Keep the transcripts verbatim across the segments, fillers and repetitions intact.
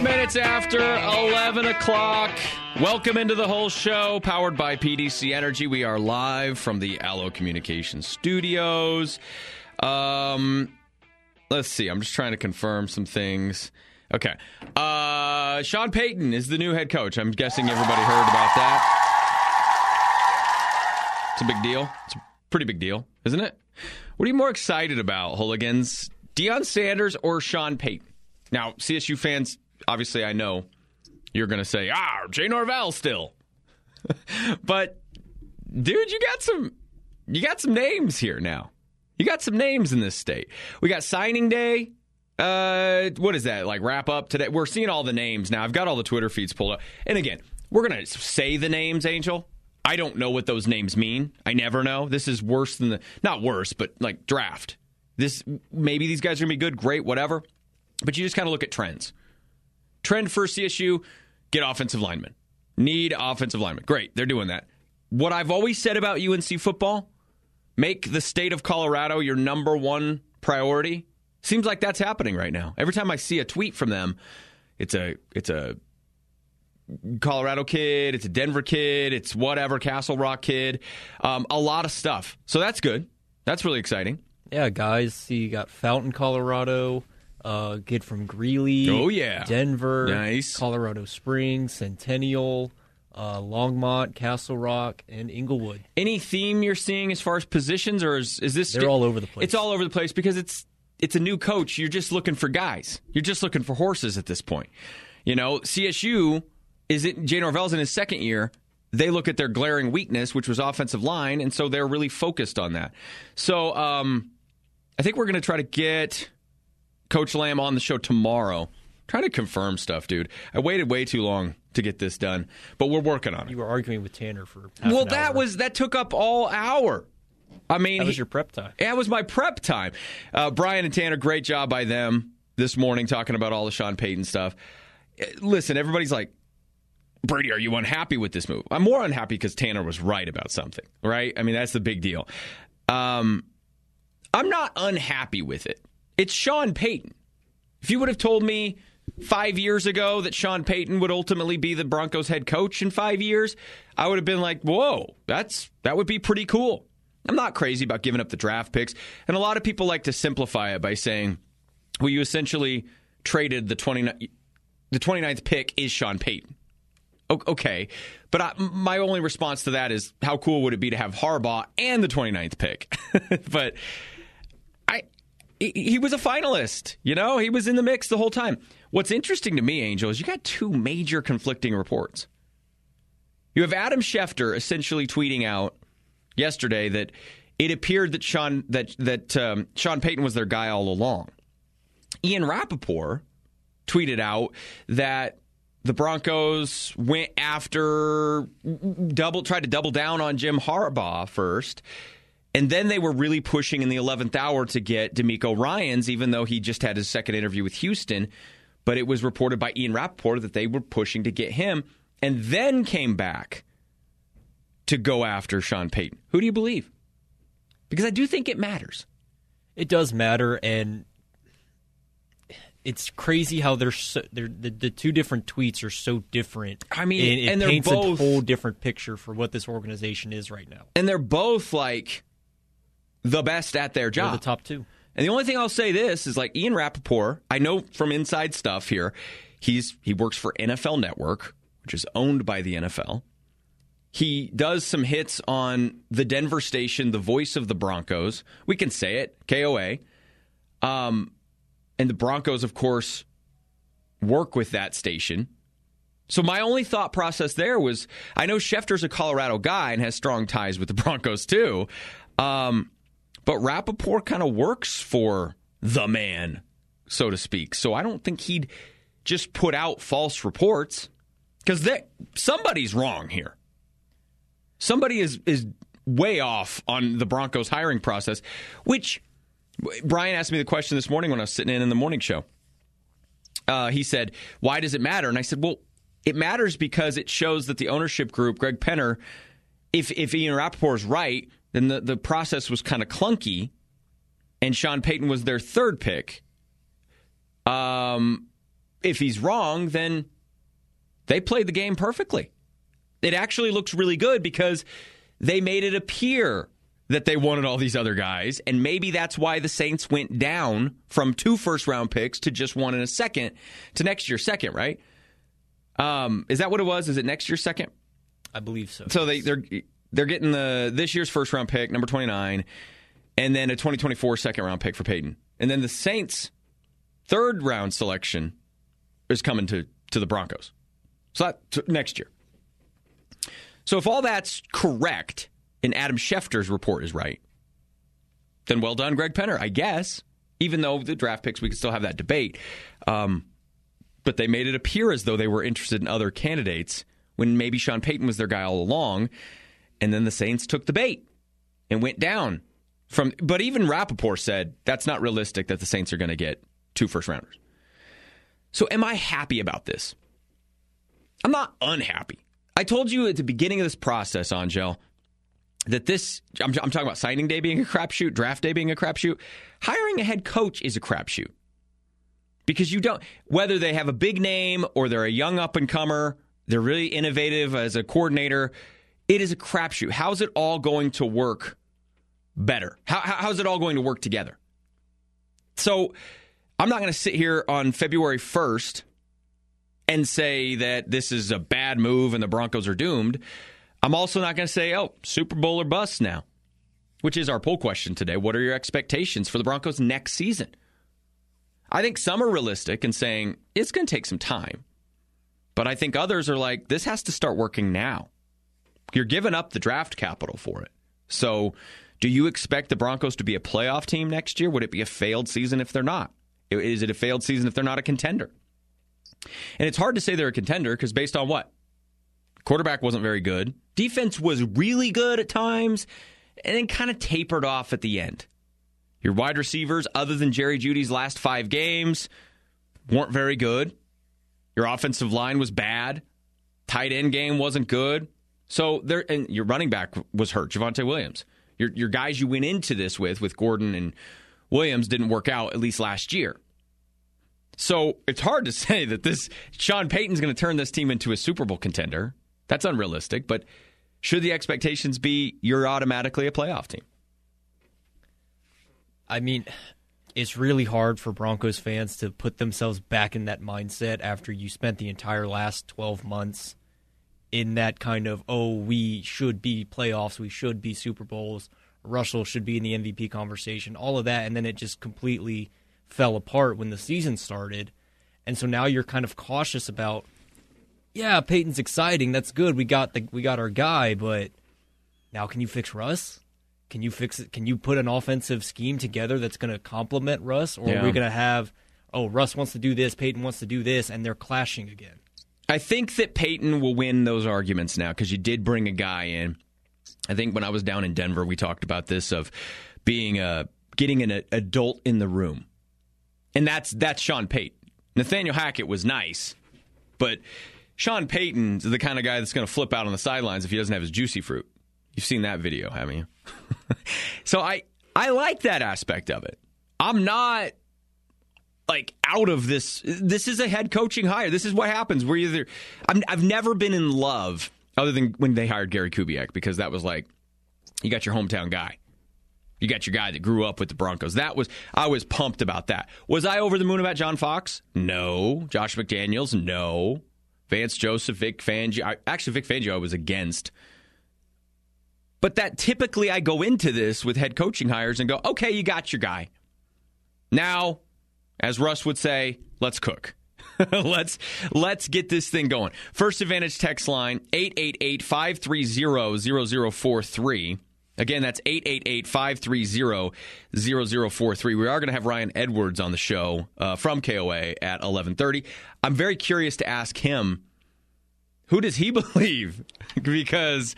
minutes after eleven o'clock. Welcome into the whole show, powered by P D C Energy. We are live from the Allo Communications Studios. Um, let's see. I'm just trying to confirm some things. Okay. Uh, Sean Payton is the new head coach. I'm guessing everybody heard about that. It's a big deal. It's a pretty big deal, isn't it? What are you more excited about, hooligans? Deion Sanders or Sean Payton? Now, C S U fans, obviously I know you're going to say, ah, Jay Norvell still. But, dude, you got some you got some names here now. You got some names in this state. We got signing day. Uh, what is that, like wrap up today? We're seeing all the names now. I've got all the Twitter feeds pulled up. And again, we're going to say the names, Angel. I don't know what those names mean. I never know. This is worse than the, not worse, but like draft. This, maybe these guys are going to be good, great, whatever. But you just kind of look at trends. Trend for C S U, get offensive linemen. Need offensive linemen. Great, they're doing that. What I've always said about U N C football, make the state of Colorado your number one priority. Seems like that's happening right now. Every time I see a tweet from them, it's a it's a Colorado kid, it's a Denver kid, it's whatever, Castle Rock kid. Um, a lot of stuff. So that's good. That's really exciting. Yeah, guys, see, you got Fountain, Colorado, uh, kid from Greeley. Oh, yeah. Denver. Nice. Colorado Springs, Centennial, uh, Longmont, Castle Rock, and Inglewood. Any theme you're seeing as far as positions, or is, is this... They're all over the place. It's all over the place because it's it's a new coach. You're just looking for guys. You're just looking for horses at this point. You know, C S U... Is it Jay Norvell's in his second year? They look at their glaring weakness, which was offensive line, and so they're really focused on that. So um, I think we're going to try to get Coach Lamb on the show tomorrow. Trying to confirm stuff, dude. I waited way too long to get this done, but we're working on it. You were arguing with Tanner for half well, an that hour. was that took up all hour. I mean, that was he, your prep time. That was my prep time. Uh, Brian and Tanner, great job by them this morning talking about all the Sean Payton stuff. Listen, everybody's like, Brady, are you unhappy with this move? I'm more unhappy because Tanner was right about something, right? I mean, that's the big deal. Um, I'm not unhappy with it. It's Sean Payton. If you would have told me five years ago that Sean Payton would ultimately be the Broncos head coach in five years, I would have been like, whoa, that's that would be pretty cool. I'm not crazy about giving up the draft picks. And a lot of people like to simplify it by saying, well, you essentially traded the twenty-ninth, the twenty-ninth pick is Sean Payton. Okay, but I, my only response to that is how cool would it be to have Harbaugh and the twenty-ninth pick? But I, he was a finalist, you know? He was in the mix the whole time. What's interesting to me, Angel, is you got two major conflicting reports. You have Adam Schefter essentially tweeting out yesterday that it appeared that Sean that that um, Sean Payton was their guy all along. Ian Rappaport tweeted out that the Broncos went after, double tried to double down on Jim Harbaugh first, and then they were really pushing in the eleventh hour to get D'Amico Ryans, even though he just had his second interview with Houston. But it was reported by Ian Rappaport that they were pushing to get him, and then came back to go after Sean Payton. Who do you believe? Because I do think it matters. It does matter, and it's crazy how they're, so, they're the, the two different tweets are so different. I mean, and it and they're paints both, a whole different picture for what this organization is right now. And they're both like the best at their job. They're the top two. And the only thing I'll say this is like Ian Rappaport, I know from inside stuff here, he's he works for N F L Network, which is owned by the N F L. He does some hits on the Denver station, the voice of the Broncos. We can say it, K O A. Um, and the Broncos, of course, work with that station. So my only thought process there was, I know Schefter's a Colorado guy and has strong ties with the Broncos too. Um, but Rappaport kind of works for the man, so to speak. So I don't think he'd just put out false reports because somebody's wrong here. Somebody is is way off on the Broncos hiring process, which Brian asked me the question this morning when I was sitting in in the morning show. Uh, he said, why does it matter? And I said, well, it matters because it shows that the ownership group, Greg Penner, if, if Ian Rappaport is right, then the, the process was kind of clunky, and Sean Payton was their third pick. Um, if he's wrong, then they played the game perfectly. It actually looks really good because they made it appear that they wanted all these other guys, and maybe that's why the Saints went down from two first-round picks to just one and a second to next year's second, right? Um, is that what it was? Is it next year's second? I believe so. So they, they're they're getting the this year's first-round pick, number twenty-nine, and then a twenty twenty-four second-round pick for Peyton. And then the Saints' third-round selection is coming to, to the Broncos. So that, next year. So if all that's correct and Adam Schefter's report is right, then well done, Greg Penner, I guess. Even though the draft picks, we can still have that debate. Um, but they made it appear as though they were interested in other candidates when maybe Sean Payton was their guy all along. And then the Saints took the bait and went down. From. But even Rappaport said that's not realistic that the Saints are going to get two first-rounders. So am I happy about this? I'm not unhappy. I told you at the beginning of this process, Angel, that this, I'm, I'm talking about signing day being a crapshoot, draft day being a crapshoot. Hiring a head coach is a crapshoot. Because you don't, whether they have a big name or they're a young up-and-comer, they're really innovative as a coordinator, it is a crapshoot. How's it all going to work better? How, how's it all going to work together? So I'm not going to sit here on February first and say that this is a bad move and the Broncos are doomed. I'm also not going to say, oh, Super Bowl or bust now, which is our poll question today. What are your expectations for the Broncos next season? I think some are realistic and saying it's going to take some time. But I think others are like, this has to start working now. You're giving up the draft capital for it. So do you expect the Broncos to be a playoff team next year? Would it be a failed season if they're not? Is it a failed season if they're not a contender? And it's hard to say they're a contender because based on what? Quarterback wasn't very good. Defense was really good at times and then kind of tapered off at the end. Your wide receivers, other than Jerry Jeudy's last five games, weren't very good. Your offensive line was bad. Tight end game wasn't good. So there, and your running back was hurt, Javonte Williams. Your your guys you went into this with, with Gordon and Williams, didn't work out, at least last year. So it's hard to say that this Sean Payton's going to turn this team into a Super Bowl contender. That's unrealistic, but should the expectations be you're automatically a playoff team? I mean, it's really hard for Broncos fans to put themselves back in that mindset after you spent the entire last twelve months in that kind of, oh, we should be playoffs, we should be Super Bowls, Russell should be in the M V P conversation, all of that, and then it just completely fell apart when the season started. And so now you're kind of cautious about, yeah, Peyton's exciting, that's good, we got the we got our guy, but now can you fix Russ? Can you fix it? Can you put an offensive scheme together that's going to complement Russ? Or yeah. are we going to have, oh, Russ wants to do this, Peyton wants to do this, and they're clashing again? I think that Peyton will win those arguments now because you did bring a guy in. I think when I was down in Denver, we talked about this of being a, getting an adult in the room. And that's that's Sean Payton. Nathaniel Hackett was nice, but Sean Payton's the kind of guy that's going to flip out on the sidelines if he doesn't have his juicy fruit. You've seen that video, haven't you? So I, I like that aspect of it. I'm not like out of this. This is a head coaching hire. This is what happens. We're either I'm, I've never been in love other than when they hired Gary Kubiak, because that was like, you got your hometown guy. You got your guy that grew up with the Broncos. That was I was pumped about that. Was I over the moon about John Fox? No. Josh McDaniels? No. Vance Joseph, Vic Fangio. I, actually, Vic Fangio I was against. But that typically I go into this with head coaching hires and go, okay, you got your guy. Now, as Russ would say, let's cook. let's let's get this thing going. First Advantage text line, eight eight eight, five three zero, zero zero four three. Again, that's eight eight eight, five three zero, zero zero four three. We are going to have Ryan Edwards on the show uh, from K O A at eleven thirty. I'm very curious to ask him, who does he believe? Because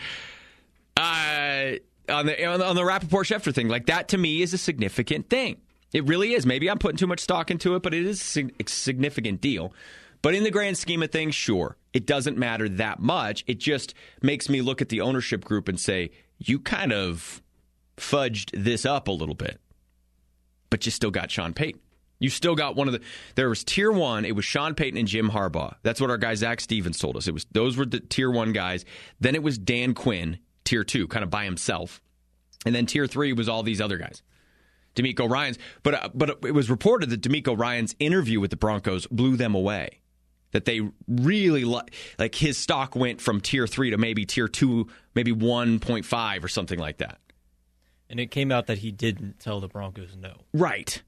uh, on the on the, on the Rappaport Schefter thing, like that to me is a significant thing. It really is. Maybe I'm putting too much stock into it, but it is a significant deal. But in the grand scheme of things, sure, it doesn't matter that much. It just makes me look at the ownership group and say, you kind of fudged this up a little bit, but you still got Sean Payton. You still got one of the. There was tier one. It was Sean Payton and Jim Harbaugh. That's what our guy Zach Stevens told us. It was those were the tier one guys. Then it was Dan Quinn, tier two, kind of by himself, and then tier three was all these other guys, DeMeco Ryans. But uh, but it was reported that DeMeco Ryans' interview with the Broncos blew them away. That they really li- like his stock went from tier three to maybe tier two, maybe one point five or something like that. And it came out that he didn't tell the Broncos no. Right.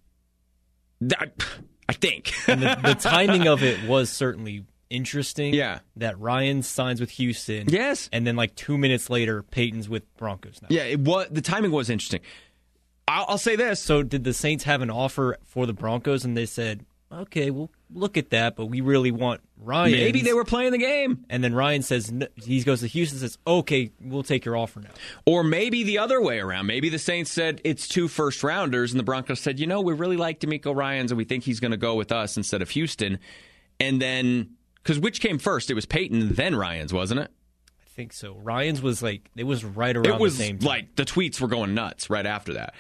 That, I think. And the, the timing of it was certainly interesting. Yeah. That Ryan signs with Houston. Yes. And then like two minutes later, Peyton's with Broncos now. Yeah, it was, the timing was interesting. I'll, I'll say this. So did the Saints have an offer for the Broncos and they said, okay, we'll look at that, but we really want Ryan. Maybe they were playing the game. And then Ryan says, no, he goes to Houston and says, okay, we'll take your offer now. Or maybe the other way around. Maybe the Saints said it's two first rounders, and the Broncos said, you know, we really like DeMeco Ryans, and we think he's going to go with us instead of Houston. And then, because which came first? It was Peyton, then Ryans, wasn't it? I think so. Ryans was like, it was right around it was the same time. Like the tweets were going nuts right after that.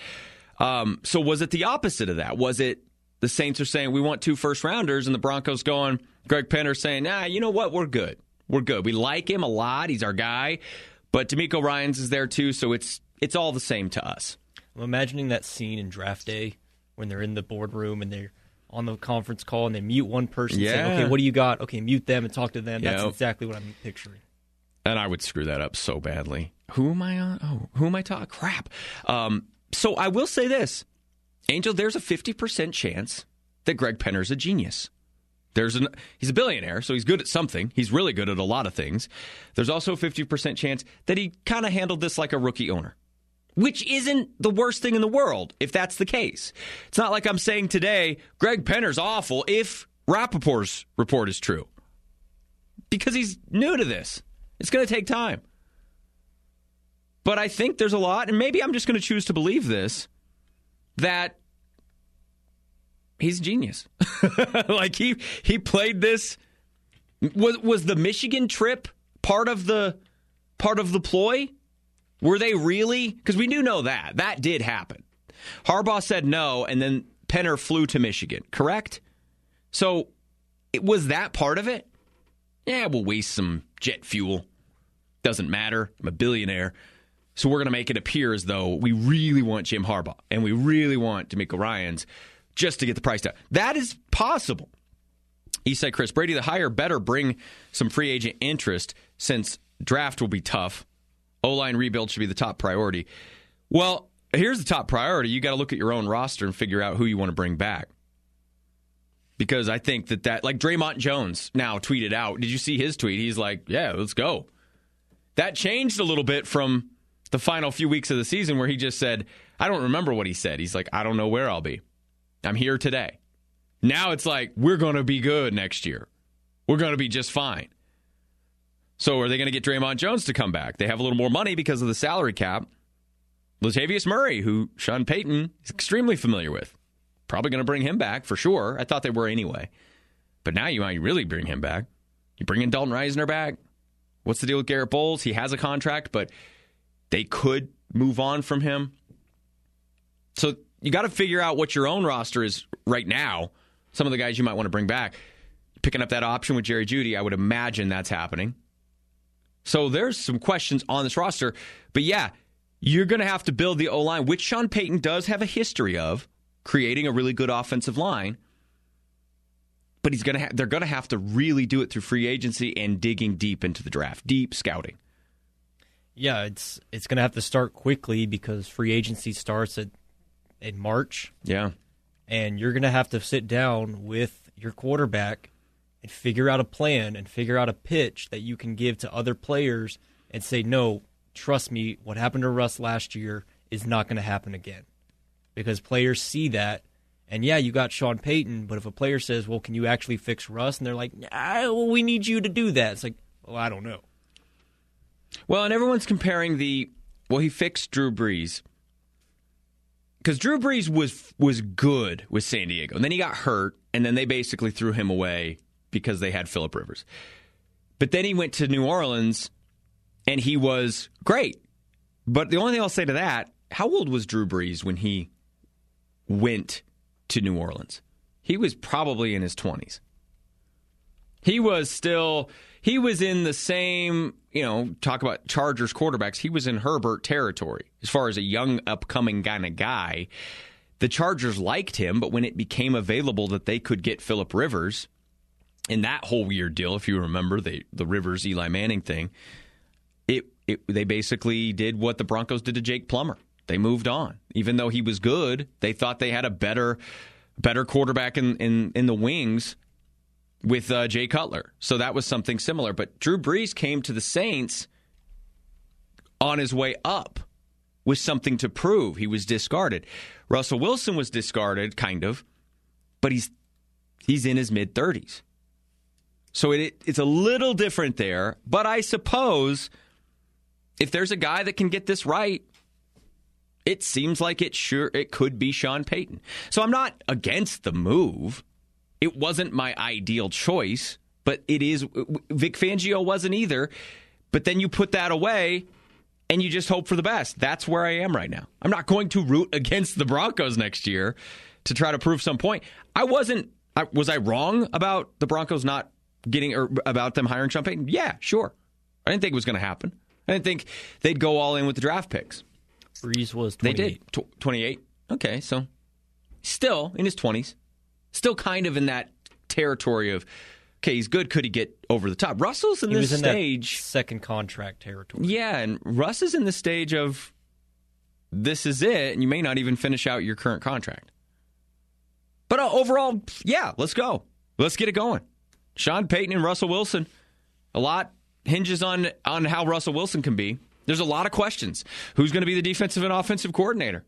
Um, so was it the opposite of that? Was it the Saints are saying, we want two first rounders, and the Broncos going, Greg Penner saying, nah, you know what? We're good. We're good. We like him a lot. He's our guy. But DeMeco Ryans is there too, so it's it's all the same to us. I'm imagining that scene in draft day when they're in the boardroom and they're on the conference call and they mute one person yeah. saying, okay, what do you got? Okay, mute them and talk to them. That's yep. exactly what I'm picturing. And I would screw that up so badly. Who am I on? Oh, who am I talking? Crap. Um, so I will say this. Angel, there's a fifty percent chance that Greg Penner's a genius. There's an He's a billionaire, so he's good at something. He's really good at a lot of things. There's also a fifty percent chance that he kind of handled this like a rookie owner, which isn't the worst thing in the world if that's the case. It's not like I'm saying today, Greg Penner's awful if Rappaport's report is true. Because he's new to this. It's going to take time. But I think there's a lot, and maybe I'm just going to choose to believe this, that he's a genius. Like he he played this. Was was the Michigan trip part of the part of the ploy? Were they really? Because we do know that that did happen. Harbaugh said no, and then Penner flew to Michigan. Correct. So it was that part of it. Yeah, we'll waste some jet fuel. Doesn't matter. I'm a billionaire. So we're going to make it appear as though we really want Jim Harbaugh and we really want DeMeco Ryans just to get the price down. That is possible. He said, Chris Brady, the hire better bring some free agent interest since draft will be tough. O-line rebuild should be the top priority. Well, here's the top priority. You got to look at your own roster and figure out who you want to bring back. Because I think that that, like Draymond Jones now tweeted out. Did you see his tweet? He's like, yeah, let's go. That changed a little bit from the final few weeks of the season where he just said, I don't remember what he said. He's like, I don't know where I'll be. I'm here today. Now it's like, we're going to be good next year. We're going to be just fine. So are they going to get Draymond Jones to come back? They have a little more money because of the salary cap. Latavius Murray, who Sean Payton is extremely familiar with. Probably going to bring him back for sure. I thought they were anyway. But now you might really bring him back. You bring in Dalton Reisner back. What's the deal with Garrett Bowles? He has a contract, but they could move on from him. So you got to figure out what your own roster is right now. Some of the guys you might want to bring back. Picking up that option with Jerry Jeudy, I would imagine that's happening. So there's some questions on this roster. But yeah, you're going to have to build the O-line, which Sean Payton does have a history of, creating a really good offensive line. But he's going to ha- they're going to have to really do it through free agency and digging deep into the draft, deep scouting. Yeah, it's it's going to have to start quickly because free agency starts at in March. Yeah. And you're going to have to sit down with your quarterback and figure out a plan and figure out a pitch that you can give to other players and say, no, trust me, what happened to Russ last year is not going to happen again. Because players see that. And yeah, you got Sean Payton, but if a player says, well, can you actually fix Russ? And they're like, nah, well, we need you to do that. It's like, well, I don't know. Well, and everyone's comparing the, well, he fixed Drew Brees. Because Drew Brees was was good with San Diego. And then he got hurt, and then they basically threw him away because they had Phillip Rivers. But then he went to New Orleans, and he was great. But the only thing I'll say to that, how old was Drew Brees when he went to New Orleans? he was probably in his twenties. He was still, he was in the same, you know, talk about Chargers quarterbacks. He was in Herbert territory as far as a young, upcoming kind of guy. The Chargers liked him, but when it became available that they could get Phillip Rivers, and that whole weird deal, if you remember, the, the Rivers-Eli Manning thing, it, it they basically did what the Broncos did to Jake Plummer. They moved on. Even though he was good, they thought they had a better better quarterback in, in, in the wings with uh, Jay Cutler. So that was something similar. But Drew Brees came to the Saints on his way up with something to prove. He was discarded. Russell Wilson was discarded, kind of, but he's he's in his mid-thirties. So it, it's a little different there. But I suppose if there's a guy that can get this right, it seems like it sure it could be Sean Payton. So I'm not against the move. It wasn't my ideal choice, but it is. Vic Fangio wasn't either. But then you put that away, and you just hope for the best. That's where I am right now. I'm not going to root against the Broncos next year to try to prove some point. I wasn't. I, was I wrong about the Broncos not getting, or about them hiring Sean Payton? Yeah, sure. I didn't think it was going to happen. I didn't think they'd go all in with the draft picks. Brees was twenty-eight. They did. twenty-eight. Okay, so still in his twenties. Still kind of in that territory of, okay, he's good. Could he get over the top? Russell's in he this was in stage. That second contract territory. Yeah, and Russ is in the stage of, this is it, and you may not even finish out your current contract. But uh, overall, yeah, let's go. Let's get it going. Sean Payton and Russell Wilson. A lot hinges on, on how Russell Wilson can be. There's a lot of questions. Who's going to be the defensive and offensive coordinator?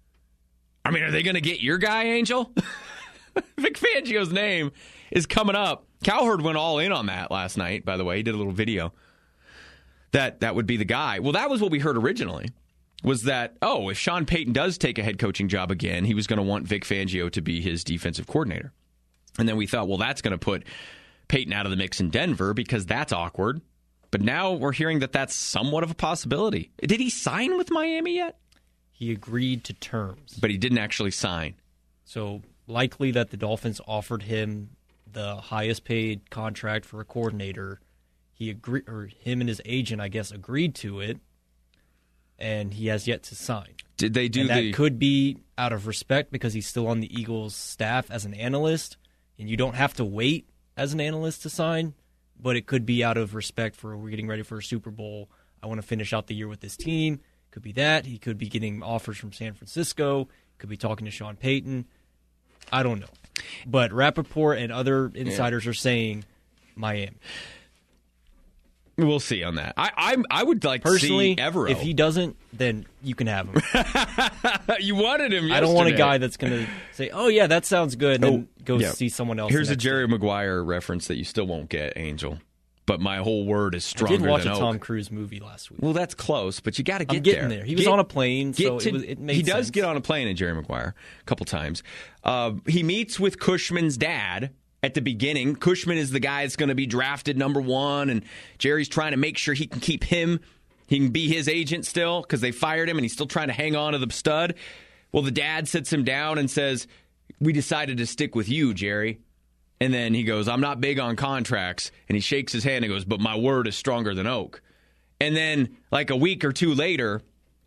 I mean, are they going to get your guy, Angel? Vic Fangio's name is coming up. Cowherd went all in on that last night, by the way. He did a little video. That that would be the guy. Well, that was what we heard originally, was that, oh, if Sean Payton does take a head coaching job again, he was going to want Vic Fangio to be his defensive coordinator. And then we thought, well, that's going to put Payton out of the mix in Denver because that's awkward. But now we're hearing that that's somewhat of a possibility. Did he sign with Miami yet? He agreed to terms. But he didn't actually sign. So likely that the Dolphins offered him the highest paid contract for a coordinator. He agreed, or him and his agent, I guess, agreed to it, and he has yet to sign. Did they do and that the... could be out of respect because he's still on the Eagles staff as an analyst, and you don't have to wait as an analyst to sign, but it could be out of respect for we're getting ready for a Super Bowl. I want to finish out the year with this team. Could be that. He could be getting offers from San Francisco. Could be talking to Sean Payton. I don't know. But Rappaport and other insiders yeah. are saying Miami. We'll see on that. I I, I would like Personally, to see Evero. If he doesn't, then you can have him. You wanted him yesterday. I don't want a guy that's going to say, oh, yeah, that sounds good, and oh, then go yeah. see someone else. Here's a Jerry day. Maguire reference that you still won't get, Angel. But my whole word is stronger than oak. I did watch a Oak. Tom Cruise movie last week. Well, that's close, but you got to get I'm getting there. there. He was get, on a plane, so to, it, was, it made He does sense. get on a plane in Jerry Maguire a couple times. Uh, he meets with Cushman's dad at the beginning. Cushman is the guy that's going to be drafted number one, and Jerry's trying to make sure he can keep him. He can be his agent still because they fired him, and he's still trying to hang on to the stud. Well, the dad sits him down and says, we decided to stick with you, Jerry. And then he goes, I'm not big on contracts. And he shakes his hand and goes, but my word is stronger than oak. And then, like a week or two later,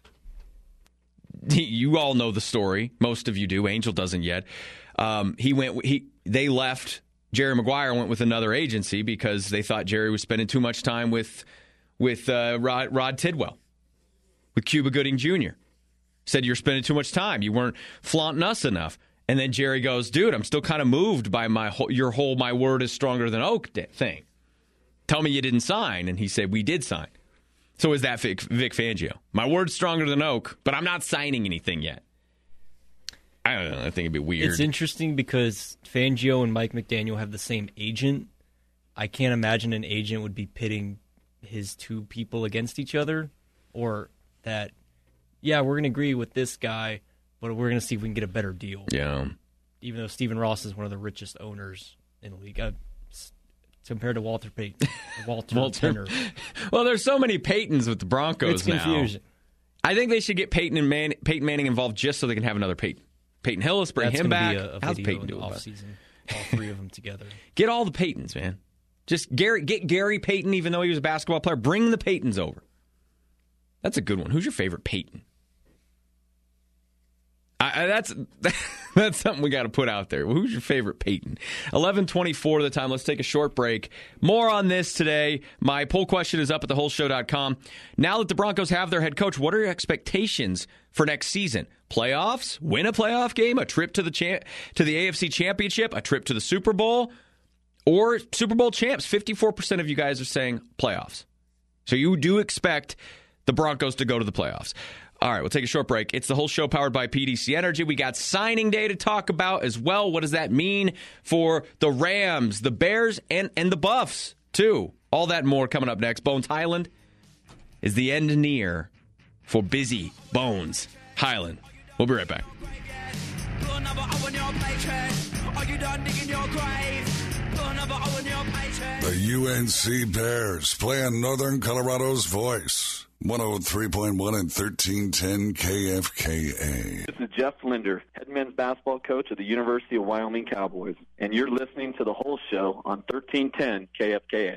he, you all know the story. Most of you do. Angel doesn't yet. Um, he went. He they left. Jerry Maguire went with another agency because they thought Jerry was spending too much time with with uh, Rod, Rod Tidwell, with Cuba Gooding Junior Said you're spending too much time. You weren't flaunting us enough. And then Jerry goes, dude, I'm still kind of moved by my whole, your whole my word is stronger than oak thing. Tell me you didn't sign. And he said, we did sign. So is that Vic, Vic Fangio? My word's stronger than oak, but I'm not signing anything yet. I don't know. I think it'd be weird. It's interesting because Fangio and Mike McDaniel have the same agent. I can't imagine an agent would be pitting his two people against each other, or that, yeah, we're going to agree with this guy, but we're going to see if we can get a better deal. Yeah. Even though Stephen Ross is one of the richest owners in the league, uh, compared to Walter Payton, Walter, Walter Turner. Well, there's so many Paytons with the Broncos it's confusing. now. I think they should get Peyton and Man- Peyton Manning involved just so they can have another Peyton. Peyton Hillis, bring That's him back. Be a, a How's video Peyton in the doing? off-season? All three of them together. Get all the Peytons, man. Just Gary, get Gary Payton, even though he was a basketball player. Bring the Peytons over. That's a good one. Who's your favorite Peyton? I, I, that's that's something we got to put out there. Who's your favorite Peyton? eleven twenty-four the time. Let's take a short break. More on this today. My poll question is up at the whole show dot com. Now that the Broncos have their head coach, what are your expectations for next season? Playoffs? Win a playoff game? A trip to the cha- to the A F C Championship? A trip to the Super Bowl? Or Super Bowl champs? fifty-four percent of you guys are saying playoffs. So you do expect the Broncos to go to the playoffs. All right, we'll take a short break. It's the whole show powered by P D C Energy. We got signing day to talk about as well. What does that mean for the Rams, the Bears, and, and the Buffs, too? All that and more coming up next. Bones Highland, is the end near for busy Bones Highland? We'll be right back. The U N C Bears playing Northern Colorado's voice. one oh three point one and thirteen ten K F K A. This is Jeff Linder, head men's basketball coach of the University of Wyoming Cowboys, and you're listening to The Whole Show on thirteen ten K F K A.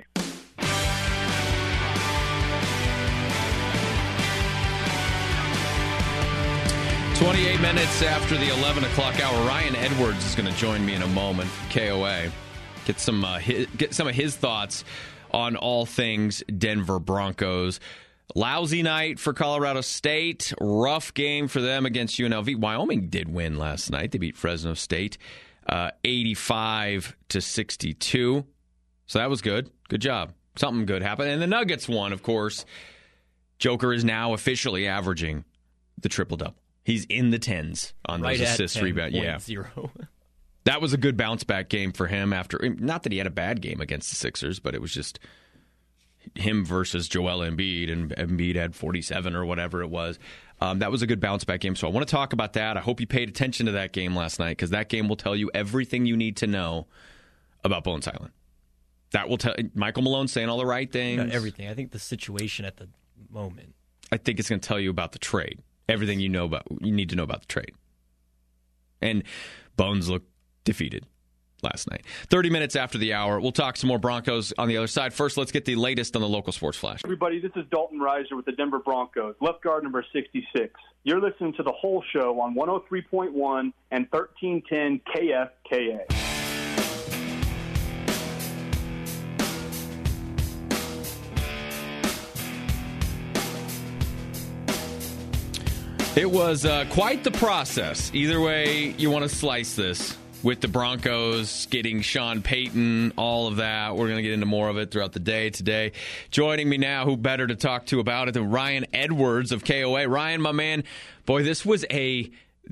twenty-eight minutes after the eleven o'clock hour, Ryan Edwards is going to join me in a moment, K O A. Get some, uh, his, get some of his thoughts on all things Denver Broncos. Lousy night for Colorado State. Rough game for them against U N L V. Wyoming did win last night. They beat Fresno State uh, eighty-five to sixty-two. So that was good. Good job. Something good happened. And the Nuggets won, of course. Joker is now officially averaging the triple-double. He's in the tens on right those assists, rebounds. Yeah. Zero. That was a good bounce-back game for him after, not that he had a bad game against the Sixers, but it was just him versus Joel Embiid, and Embiid had forty-seven or whatever it was. Um, that was a good bounce-back game, so I want to talk about that. I hope you paid attention to that game last night, because that game will tell you everything you need to know about Bones Highland. That will tell Michael Malone saying all the right things. Not everything. I think the situation at the moment. I think it's going to tell you about the trade. Everything you know about, you need to know about the trade. And Bones looked defeated last night. thirty minutes after the hour, we'll talk some more Broncos on the other side. First, let's get the latest on the local sports flash. Everybody, this is Dalton Reiser with the Denver Broncos, left guard number sixty-six. You're listening to The Whole Show on one oh three point one and thirteen ten K F K A. It was uh, quite the process. Either way you want to slice this, with the Broncos getting Sean Payton, all of that. We're going to get into more of it throughout the day today. Joining me now, who better to talk to about it than Ryan Edwards of K O A. Ryan, my man, boy, this was a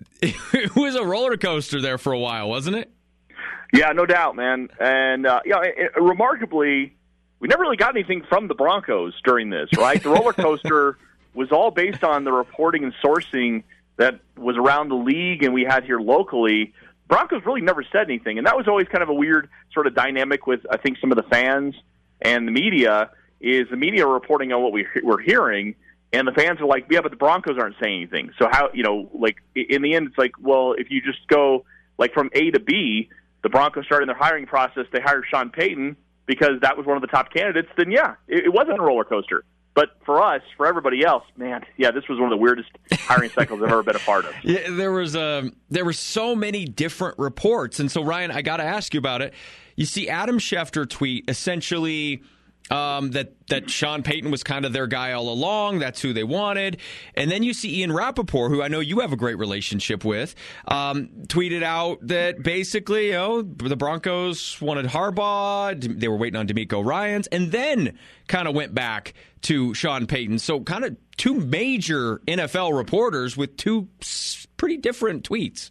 it was a roller coaster there for a while, wasn't it? Yeah, no doubt, man. And uh, yeah, it, it, remarkably, we never really got anything from the Broncos during this, right? The roller coaster was all based on the reporting and sourcing that was around the league and we had here locally. Broncos really never said anything, and that was always kind of a weird sort of dynamic with, I think, some of the fans and the media, is the media reporting on what we, we're hearing, and the fans are like, yeah, but the Broncos aren't saying anything. So how, you know, like, in the end, it's like, well, if you just go, like, from A to B, the Broncos started their hiring process, they hired Sean Payton because that was one of the top candidates, then yeah, it, it wasn't a roller coaster. But for us, for everybody else, man, yeah, this was one of the weirdest hiring cycles I've ever been a part of. Yeah, there was um, there were so many different reports, and so Ryan, I got to ask you about it. You see, Adam Schefter tweet essentially um, that that Sean Payton was kind of their guy all along. That's who they wanted, and then you see Ian Rappaport, who I know you have a great relationship with, um, tweeted out that basically, you know, the Broncos wanted Harbaugh, they were waiting on D'Amico Ryans, and then kind of went back to Sean Payton. So kind of two major N F L reporters with two pretty different tweets.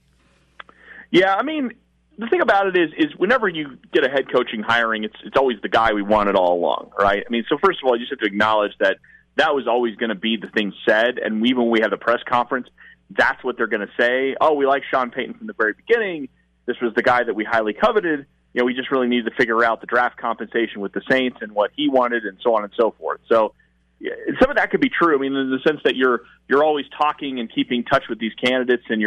Yeah, I mean, the thing about it is, is whenever you get a head coaching hiring, it's it's always the guy we wanted all along, right? I mean, so first of all, you just have to acknowledge that that was always going to be the thing said, and even when we have the press conference, that's what they're going to say. Oh, we like Sean Payton from the very beginning. This was the guy that we highly coveted. You know, we just really needed to figure out the draft compensation with the Saints and what he wanted and so on and so forth. So some of that could be true. I mean, in the sense that you're you're always talking and keeping touch with these candidates, and you're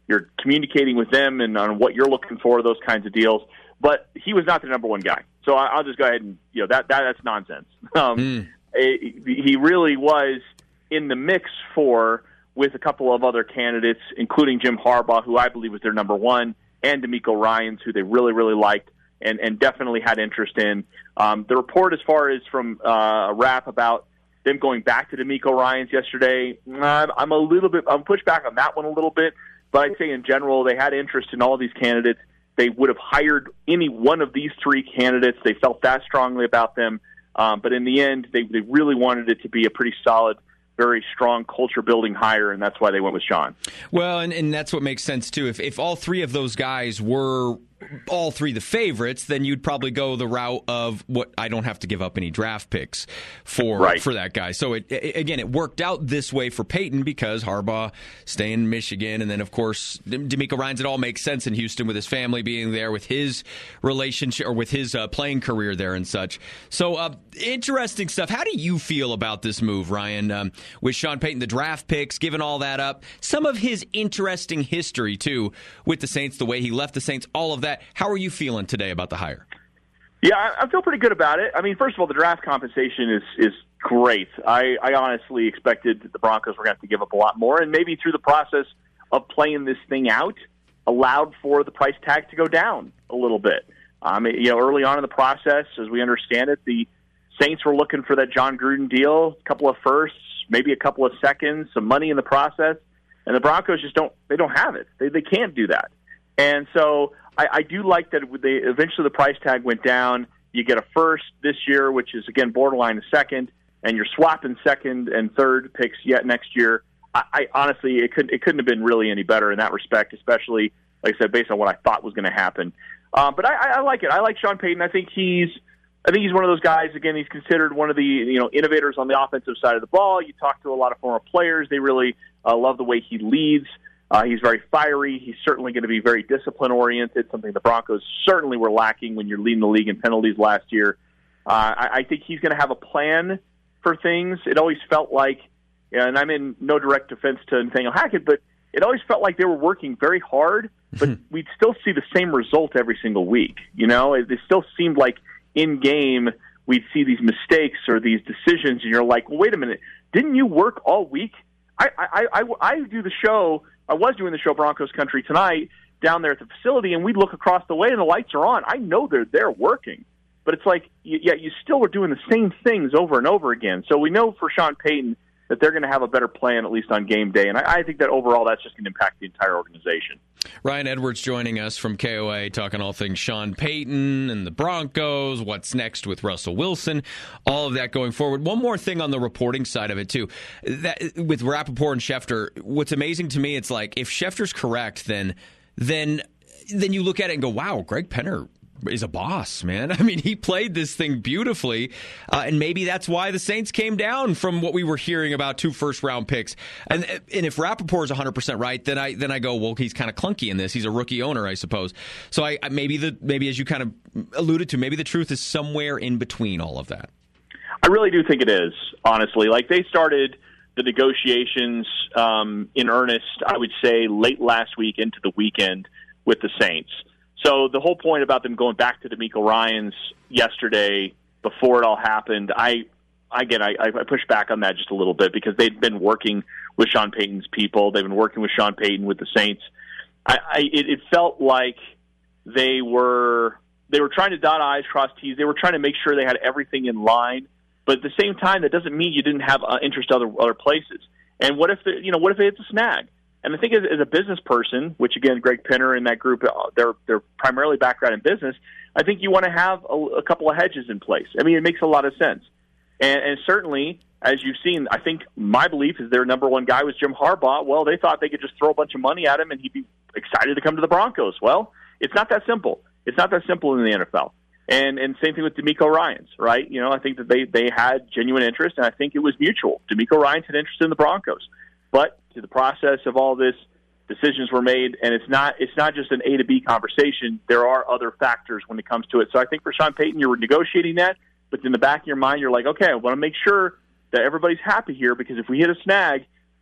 you're communicating with them and on what you're looking for, those kinds of deals. But he was not the number one guy. So I, I'll just go ahead and, you know, that, that that's nonsense. Um, mm. it, he really was in the mix for, with a couple of other candidates, including Jim Harbaugh, who I believe was their number one, and D'Amico Ryans, who they really, really liked and, and definitely had interest in. Um, the report as far as from uh, a rap about them going back to D'Amico Ryans yesterday, I'm, I'm a little bit, I'm pushed back on that one a little bit, but I'd say in general they had interest in all these candidates. They would have hired any one of these three candidates. They felt that strongly about them. Um, but in the end, they, they really wanted it to be a pretty solid, very strong culture-building hire, and that's why they went with Sean. Well, and, and that's what makes sense, too. If if all three of those guys were all three the favorites, then you'd probably go the route of what I don't have to give up any draft picks for right. for that guy. So, it, it, again, it worked out this way for Peyton because Harbaugh staying in Michigan, and then, of course, D'Amico Ryans, it all makes sense in Houston with his family being there, with his relationship, or with his uh, playing career there and such. So, uh, interesting stuff. How do you feel about this move, Ryan, um, with Sean Payton, the draft picks, giving all that up, some of his interesting history, too, with the Saints, the way he left the Saints, all of that. How are you feeling today about the hire? Yeah, I, I feel pretty good about it. I mean, first of all, the draft compensation is is great. I, I honestly expected that the Broncos were going to have to give up a lot more, and maybe through the process of playing this thing out, allowed for the price tag to go down a little bit. Um, you know, early on in the process, as we understand it, the Saints were looking for that John Gruden deal, a couple of firsts, maybe a couple of seconds, some money in the process, and the Broncos just don't they don't have it. They they can't do that, and so. I, I do like that they, eventually the price tag went down. You get a first this year, which is, again, borderline a second, and you're swapping second and third picks yet next year. I, I honestly, it couldn't, it couldn't have been really any better in that respect, especially, like I said, based on what I thought was going to happen. Um, but I, I like it. I like Sean Payton. I think he's I think he's one of those guys, again, he's considered one of the you know innovators on the offensive side of the ball. You talk to a lot of former players. They really uh, love the way he leads. Uh, he's very fiery. He's certainly going to be very discipline-oriented, something the Broncos certainly were lacking when you're leading the league in penalties last year. Uh, I, I think he's going to have a plan for things. It always felt like, and I'm in no direct defense to Nathaniel Hackett, but it always felt like they were working very hard, but we'd still see the same result every single week. You know, it, it still seemed like in-game we'd see these mistakes or these decisions, and you're like, well, wait a minute, didn't you work all week? I, I, I, I do the show, I was doing the show Broncos Country tonight down there at the facility, and we'd look across the way and the lights are on. I know they're there working, but it's like, yeah, you still are doing the same things over and over again. So we know for Sean Payton that they're going to have a better plan, at least on game day. And I, I think that overall that's just going to impact the entire organization. Ryan Edwards joining us from K O A, talking all things Sean Payton and the Broncos, what's next with Russell Wilson, all of that going forward. One more thing on the reporting side of it, too. That, with Rappaport and Schefter, what's amazing to me, it's like, if Schefter's correct, then then then you look at it and go, wow, Greg Penner is a boss, man. I mean, he played this thing beautifully, uh, and maybe that's why the Saints came down from what we were hearing about two first-round picks. And and if Rappaport is one hundred percent right, then I then I go, well, he's kind of clunky in this. He's a rookie owner, I suppose. So I, I maybe the maybe as you kind of alluded to, maybe the truth is somewhere in between all of that. I really do think it is, honestly. Like, they started the negotiations um, in earnest, I would say, late last week into the weekend with the Saints. So the whole point about them going back to D'Amico Ryans yesterday, before it all happened, I again I, I push back on that just a little bit, because they'd been working with Sean Payton's people. They've been working with Sean Payton with the Saints. I, I it, it felt like they were they were trying to dot I's, cross T's. They were trying to make sure they had everything in line. But at the same time, that doesn't mean you didn't have uh, interest in other other places. And what if the, you know what if it's a snag? And I think as, as a business person, which again, Greg Penner and that group, they're they're primarily background in business. I think you want to have a, a couple of hedges in place. I mean, it makes a lot of sense. And, and certainly, as you've seen, I think my belief is their number one guy was Jim Harbaugh. Well, they thought they could just throw a bunch of money at him and he'd be excited to come to the Broncos. Well, it's not that simple. It's not that simple in the N F L. And and same thing with D'Amico Ryans, right? You know, I think that they, they had genuine interest, and I think it was mutual. D'Amico Ryans had interest in the Broncos. But to the process of all this, decisions were made, and it's not it's not just an A to B conversation. There are other factors when it comes to it. So I think for Sean Payton, you're negotiating that, but in the back of your mind, you're like, okay, I want to make sure that everybody's happy here, because if we hit a snag,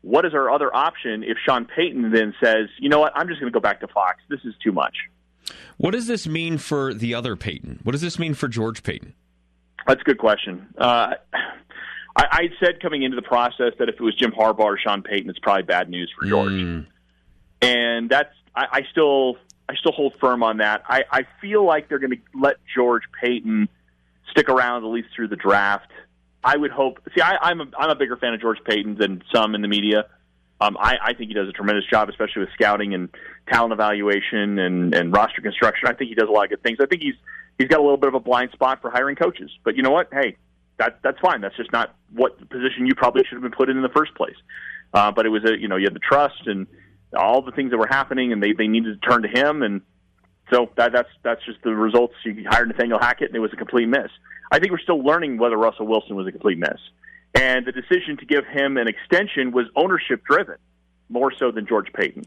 what is our other option if Sean Payton then says, you know what, I'm just going to go back to Fox. This is too much. What does this mean for the other Payton? What does this mean for George Paton? That's a good question. Uh, I, I said coming into the process that if it was Jim Harbaugh or Sean Payton, it's probably bad news for George. Mm. And that's I, I still I still hold firm on that. I, I feel like they're going to let George Paton stick around at least through the draft. I would hope. See, I, I'm a, I'm a bigger fan of George Paton than some in the media. Um, I, I think he does a tremendous job, especially with scouting and talent evaluation and, and roster construction. I think he does a lot of good things. I think he's he's got a little bit of a blind spot for hiring coaches. But you know what? Hey, that that's fine. That's just not what the position you probably should have been put in in the first place. Uh, but it was a you know you had the trust and all the things that were happening, and they, they needed to turn to him. And so that, that's that's just the results. You hired Nathaniel Hackett, and it was a complete miss. I think we're still learning whether Russell Wilson was a complete miss. And the decision to give him an extension was ownership-driven, more so than George Paton.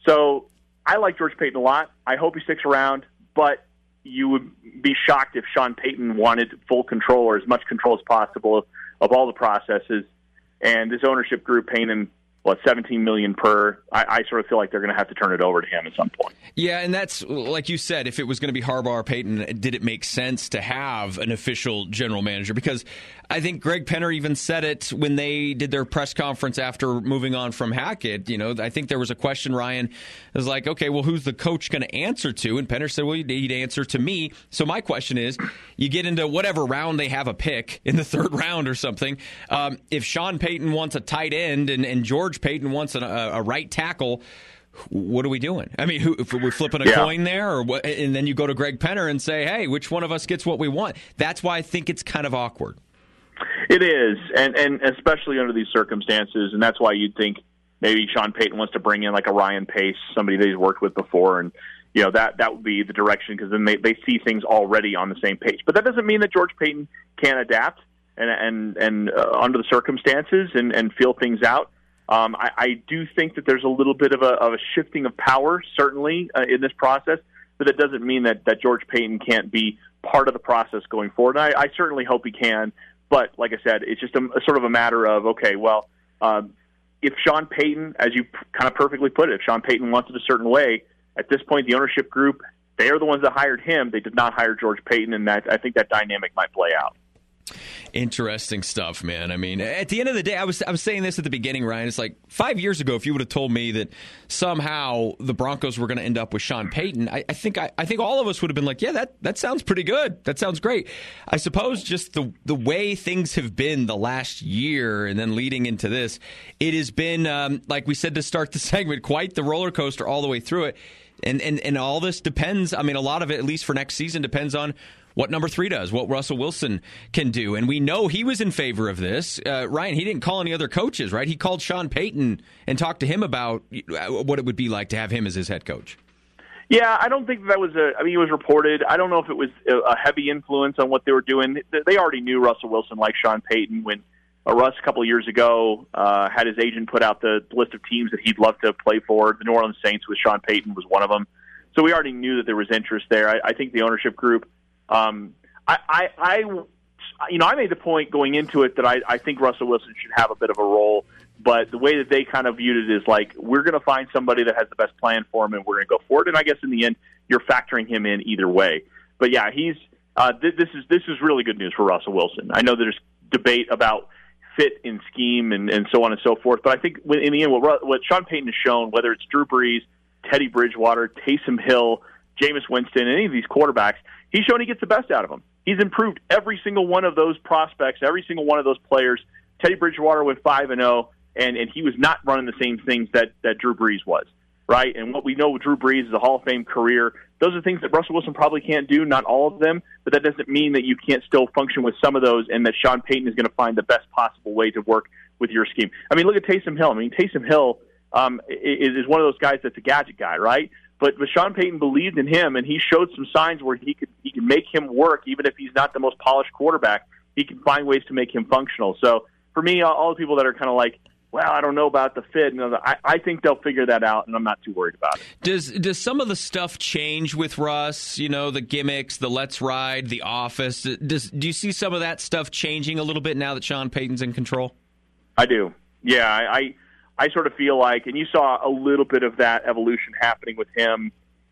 So I like George Paton a lot. I hope he sticks around, but you would be shocked if Sean Payton wanted full control or as much control as possible of, of all the processes. And this ownership group paying him, what, seventeen million dollars per, I, I sort of feel like they're going to have to turn it over to him at some point. Yeah, and that's, like you said, if it was going to be Harbaugh or Payton, did it make sense to have an official general manager? Because I think Greg Penner even said it when they did their press conference after moving on from Hackett. You know, I think there was a question, Ryan, it was like, okay, well, who's the coach going to answer to? And Penner said, well, he'd answer to me. So my question is, you get into whatever round they have a pick, in the third round or something. Um, if Sean Payton wants a tight end and, and George Payton wants a, a right tackle, what are we doing? I mean, who, if we're flipping a yeah. coin there, or what? And then you go to Greg Penner and say, hey, which one of us gets what we want? That's why I think it's kind of awkward. It is, and, and especially under these circumstances, and that's why you'd think maybe Sean Payton wants to bring in like a Ryan Pace, somebody that he's worked with before, and you know that that would be the direction, because then they, they see things already on the same page. But that doesn't mean that George Paton can't adapt and and and uh, under the circumstances and, and feel things out. Um, I, I do think that there's a little bit of a, of a shifting of power, certainly, uh, in this process, but that doesn't mean that, that George Paton can't be part of the process going forward. And I, I certainly hope he can, but like I said, it's just a, a sort of a matter of, okay, well, um, if Sean Payton, as you p- kind of perfectly put it, if Sean Payton wants it a certain way, at this point, the ownership group, they are the ones that hired him. They did not hire George Paton, and that I think that dynamic might play out. Interesting stuff, man. I mean, at the end of the day, I was I was saying this at the beginning, Ryan. It's like five years ago, if you would have told me that somehow the Broncos were going to end up with Sean Payton, I, I think I, I think all of us would have been like, yeah, that, that sounds pretty good. That sounds great. I suppose just the the way things have been the last year and then leading into this, it has been, um, like we said to start the segment, quite the roller coaster all the way through it. And, and, and all this depends, I mean, a lot of it, at least for next season, depends on what number three does, what Russell Wilson can do. And we know he was in favor of this. Uh, Ryan, he didn't call any other coaches, right? He called Sean Payton and talked to him about what it would be like to have him as his head coach. Yeah, I don't think that was a, I mean, it was reported. I don't know if it was a heavy influence on what they were doing. They already knew Russell Wilson liked Sean Payton when uh, Russ, a couple of years ago, uh, had his agent put out the list of teams that he'd love to play for. The New Orleans Saints with Sean Payton was one of them. So we already knew that there was interest there. I, I think the ownership group, Um, I, I, I, you know, I made the point going into it that I, I think Russell Wilson should have a bit of a role, but the way that they kind of viewed it is like, we're going to find somebody that has the best plan for him and we're going to go for it. And I guess in the end, you're factoring him in either way. But yeah, he's, uh, th- this is, this is really good news for Russell Wilson. I know there's debate about fit and scheme and, and so on and so forth, but I think in the end, what, what Sean Payton has shown, whether it's Drew Brees, Teddy Bridgewater, Taysom Hill, Jameis Winston, any of these quarterbacks, he's shown he gets the best out of them. He's improved every single one of those prospects, every single one of those players. Teddy Bridgewater went five and oh, and and he was not running the same things that, that Drew Brees was, right? And what we know with Drew Brees is a Hall of Fame career. Those are things that Russell Wilson probably can't do, not all of them, but that doesn't mean that you can't still function with some of those and that Sean Payton is going to find the best possible way to work with your scheme. I mean, look at Taysom Hill. I mean, Taysom Hill um, is, is one of those guys that's a gadget guy, right? But, but Sean Payton believed in him, and he showed some signs where he could he could make him work, even if he's not the most polished quarterback. He can find ways to make him functional. So for me, all the people that are kind of like, well, I don't know about the fit, and I, I think they'll figure that out, and I'm not too worried about it. Does does some of the stuff change with Russ? You know, the gimmicks, the let's ride, the office. Does do you see some of that stuff changing a little bit now that Sean Payton's in control? I do. Yeah, I. I I sort of feel like, and you saw a little bit of that evolution happening with him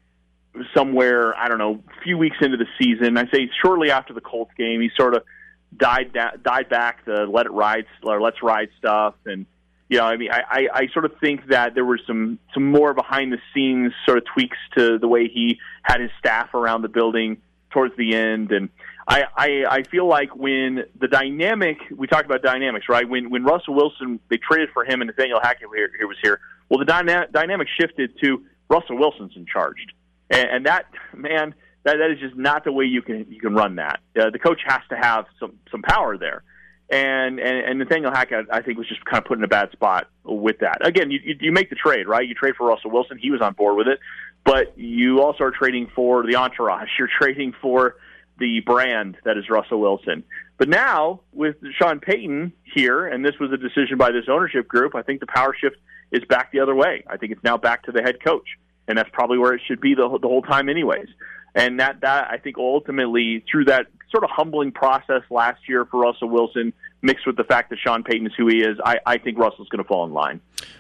somewhere, I don't know, a few weeks into the season. I say shortly after the Colts game, he sort of died da- died back to let it ride or let's ride stuff. And, you know, I mean, I, I, I sort of think that there were some, some more behind the scenes sort of tweaks to the way he had his staff around the building towards the end. And I, I, I feel like when the dynamic, we talked about dynamics, right? When when Russell Wilson, they traded for him and Nathaniel Hackett here, here was here. Well, the dyna- dynamic shifted to Russell Wilson's in charge. And, and that, man, that, that is just not the way you can you can run that. Uh, the coach has to have some, some power there. And, and and Nathaniel Hackett, I think, was just kind of put in a bad spot with that. Again, you, you, you make the trade, right? You trade for Russell Wilson. He was on board with it. But you also are trading for the entourage. You're trading for the brand that is Russell Wilson. But now, with Sean Payton here, and this was a decision by this ownership group, I think the power shift is back the other way. I think it's now back to the head coach. And that's probably where it should be the, the whole time anyways. And that, that, I think, ultimately, through that sort of humbling process last year for Russell Wilson, mixed with the fact that Sean Payton is who he is, I, I think Russell's going to fall in line.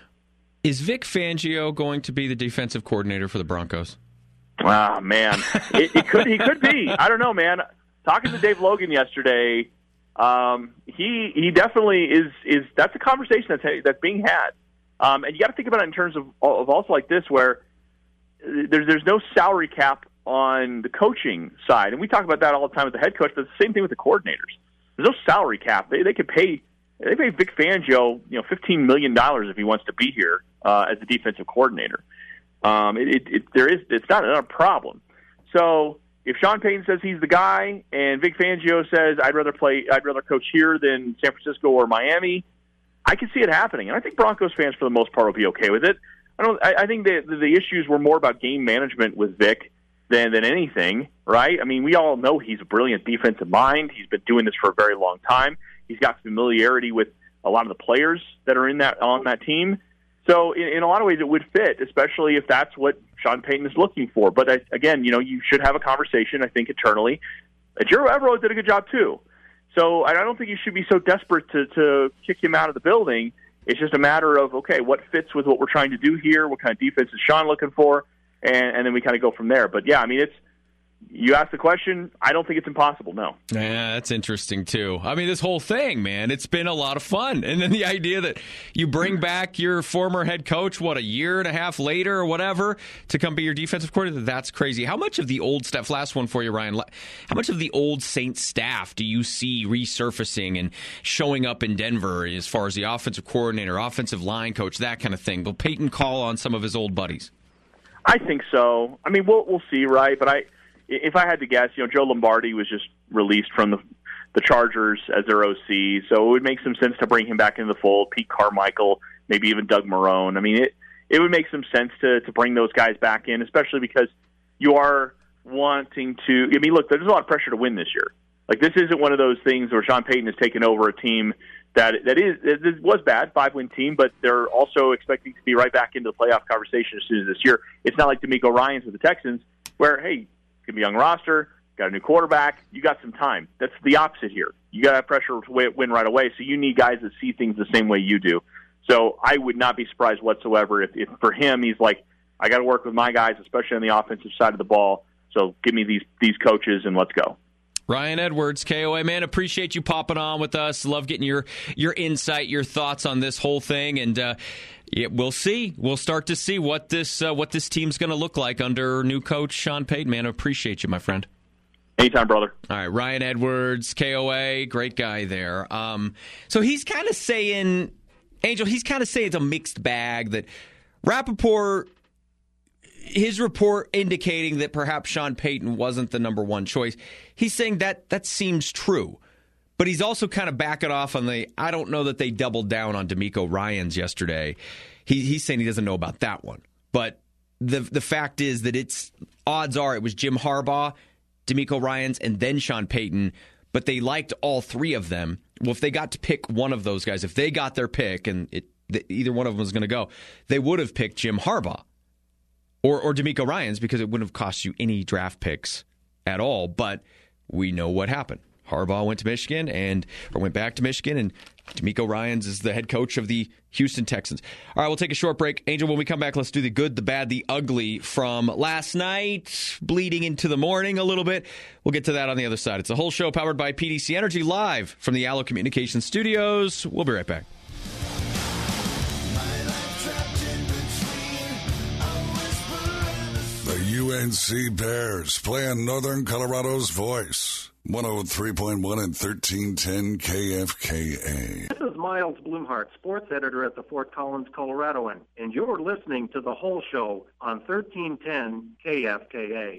Is Vic Fangio going to be the defensive coordinator for the Broncos? Ah, man. it, it could He could be. I don't know, man. Talking to Dave Logan yesterday, um, he he definitely is, is – that's a conversation that's, that's being had. Um, and you got to think about it in terms of, of also like this, where there's there's no salary cap on the coaching side, and we talk about that all the time with the head coach. But the same thing with the coordinators. There's no salary cap. They they could pay they pay Vic Fangio you know fifteen million dollars if he wants to be here uh, as the defensive coordinator. Um, it, it, it there is it's not a problem. So if Sean Payton says he's the guy, and Vic Fangio says I'd rather play I'd rather coach here than San Francisco or Miami, I can see it happening, and I think Broncos fans for the most part will be okay with it. I don't. I, I think the, the the issues were more about game management with Vic than than anything, right? I mean, we all know he's a brilliant defensive mind. He's been doing this for a very long time. He's got familiarity with a lot of the players that are in that on that team. So, in, in a lot of ways, it would fit, especially if that's what Sean Payton is looking for. But I, again, you know, you should have a conversation. I think internally, Joe Evero did a good job too. So, I don't think you should be so desperate to to kick him out of the building. It's just a matter of, okay, what fits with what we're trying to do here? What kind of defense is Sean looking for? And, and then we kind of go from there. But, yeah, I mean, it's you ask the question, I don't think it's impossible, no. Yeah, that's interesting, too. I mean, this whole thing, man, it's been a lot of fun. And then the idea that you bring back your former head coach, what, a year and a half later or whatever, to come be your defensive coordinator, that's crazy. How much of the old staff, last one for you, Ryan, how much of the old Saints staff do you see resurfacing and showing up in Denver as far as the offensive coordinator, offensive line coach, that kind of thing? Will Peyton call on some of his old buddies? I think so. I mean, we'll we'll see, right? But I, if I had to guess, you know, Joe Lombardi was just released from the the Chargers as their O C, so it would make some sense to bring him back into the fold. Pete Carmichael, maybe even Doug Marrone. I mean, it it would make some sense to to bring those guys back in, especially because you are wanting to. I mean, look, there's a lot of pressure to win this year. Like, this isn't one of those things where Sean Payton has taken over a team that that is it was bad, five-win team, but they're also expecting to be right back into the playoff conversation as soon as this year. It's not like DeMeco Ryans with the Texans, where, hey, it's going to be a young roster, got a new quarterback, you got some time. That's the opposite here. You got to have pressure to win right away, so you need guys that see things the same way you do. So I would not be surprised whatsoever if, if for him, he's like, I got to work with my guys, especially on the offensive side of the ball, so give me these these coaches and let's go. Ryan Edwards, K O A, man, appreciate you popping on with us. Love getting your your insight, your thoughts on this whole thing, and uh, yeah, we'll see. We'll start to see what this uh, what this team's going to look like under new coach Sean Payton. Man, I appreciate you, my friend. Anytime, brother. All right, Ryan Edwards, K O A, great guy there. Um, so he's kind of saying, Angel, he's kind of saying it's a mixed bag, that Rappaport, his report indicating that perhaps Sean Payton wasn't the number one choice. He's saying that that seems true. But he's also kind of backing off on the, I don't know that they doubled down on DeMeco Ryans yesterday. He, he's saying he doesn't know about that one. But the the fact is that it's, odds are it was Jim Harbaugh, DeMeco Ryans, and then Sean Payton. But they liked all three of them. Well, if they got to pick one of those guys, if they got their pick and it, either one of them was going to go, they would have picked Jim Harbaugh. Or, or DeMeco Ryans, because it wouldn't have cost you any draft picks at all. But we know what happened. Harbaugh went to Michigan and or went back to Michigan, and D'Amico Ryans is the head coach of the Houston Texans. All right, we'll take a short break. Angel, when we come back, let's do the good, the bad, the ugly from last night, bleeding into the morning a little bit. We'll get to that on the other side. It's a whole show powered by P D C Energy, live from the Allo Communications Studios. We'll be right back. The U N C Bears playing Northern Colorado's voice. one oh three point one and thirteen ten K F K A. This is Miles Blumhart, sports editor at the Fort Collins Coloradoan, and you're listening to The Whole Show on thirteen ten K F K A.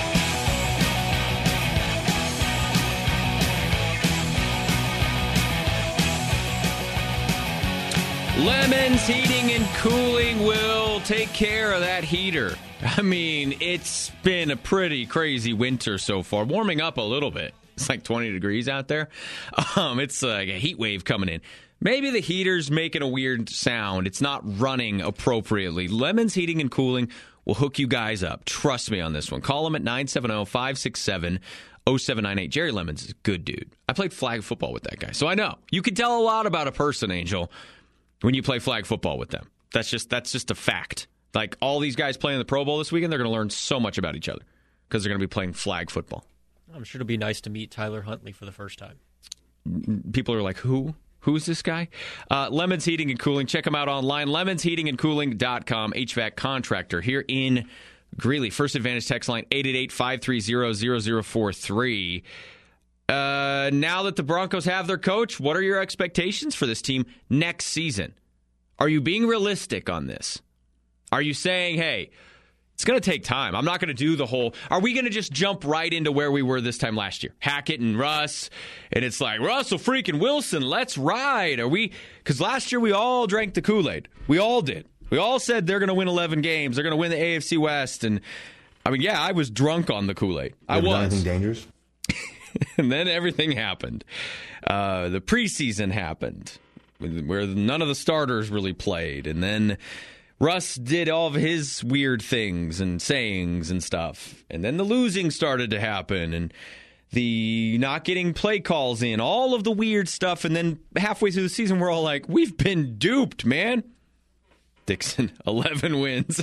Lemons Heating and Cooling will take care of that heater. I mean, it's been a pretty crazy winter so far. Warming up a little bit. It's like twenty degrees out there. Um, it's like a heat wave coming in. Maybe the heater's making a weird sound. It's not running appropriately. Lemons Heating and Cooling will hook you guys up. Trust me on this one. Call them at nine seven zero, five six seven, zero seven nine eight. Jerry Lemons is a good dude. I played flag football with that guy, so I know. You can tell a lot about a person, Angel, when you play flag football with them. That's just that's just a fact. Like, all these guys playing the Pro Bowl this weekend, they're going to learn so much about each other because they're going to be playing flag football. I'm sure it'll be nice to meet Tyler Huntley for the first time. People are like, who? Who's this guy? Uh, Lemons Heating and Cooling. Check them out online. lemons heating and cooling dot com. H V A C contractor here in Greeley. First Advantage text line eight eight eight, five three zero, zero zero four three. Uh, now that the Broncos have their coach, what are your expectations for this team next season? Are you being realistic on this? Are you saying, hey, it's going to take time. I'm not going to do the whole, are we going to just jump right into where we were this time last year? Hackett and Russ, and it's like, Russell freaking Wilson, let's ride. Are we, because last year we all drank the Kool-Aid. We all did. We all said they're going to win eleven games. They're going to win the A F C West. And, I mean, yeah, I was drunk on the Kool-Aid. I was. Anything dangerous? And then everything happened. Uh, the preseason happened, where none of the starters really played. And then Russ did all of his weird things and sayings and stuff. And then the losing started to happen, and the not getting play calls in, all of the weird stuff. And then halfway through the season, we're all like, we've been duped, man. Dixon, eleven wins.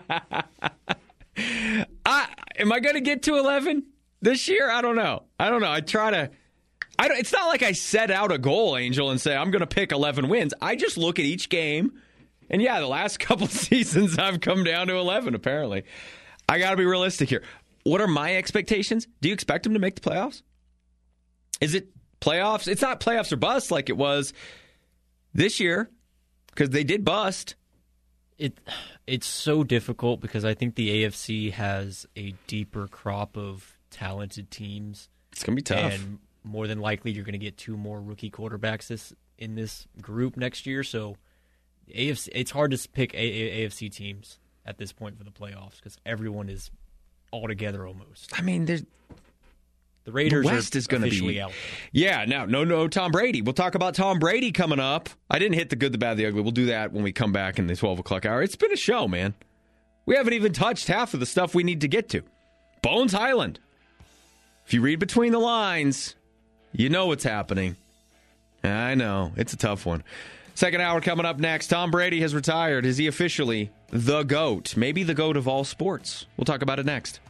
I, am I going to get to eleven this year? I don't know. I don't know. I try to. I don't, it's not like I set out a goal, Angel, and say I'm going to pick eleven wins. I just look at each game. And yeah, the last couple seasons I've come down to eleven, apparently. I got to be realistic here. What are my expectations? Do you expect them to make the playoffs? Is it playoffs? It's not playoffs or bust like it was this year, because they did bust. It It's so difficult because I think the A F C has a deeper crop of talented teams. It's going to be tough. And more than likely you're going to get two more rookie quarterbacks this in this group next year, so A F C, it's hard to pick A- A- AFC teams at this point for the playoffs because everyone is all together almost. I mean, there's the Raiders the West are is going to be out. Yeah, no, no, no. Tom Brady. We'll talk about Tom Brady coming up. I didn't hit the good, the bad, the ugly. We'll do that when we come back in the twelve o'clock hour. It's been a show, man. We haven't even touched half of the stuff we need to get to. Bones Highland. If you read between the lines, you know what's happening. I know it's a tough one. Second hour coming up next. Tom Brady has retired. Is he officially the GOAT? Maybe the GOAT of all sports. We'll talk about it next.